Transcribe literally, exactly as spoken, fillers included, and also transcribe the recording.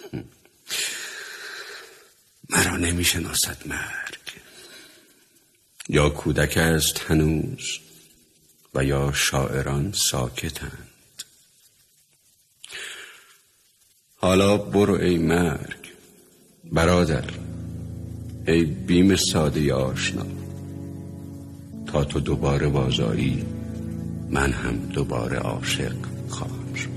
مرا نمیشناسد مرگ. یا کودک است هنوز و یا شاعران ساکتند. حالا برو ای مرگ برادر، ای بیم ساده آشنا. تا تو دوباره بازایی من هم دوباره عاشق خواهم شد.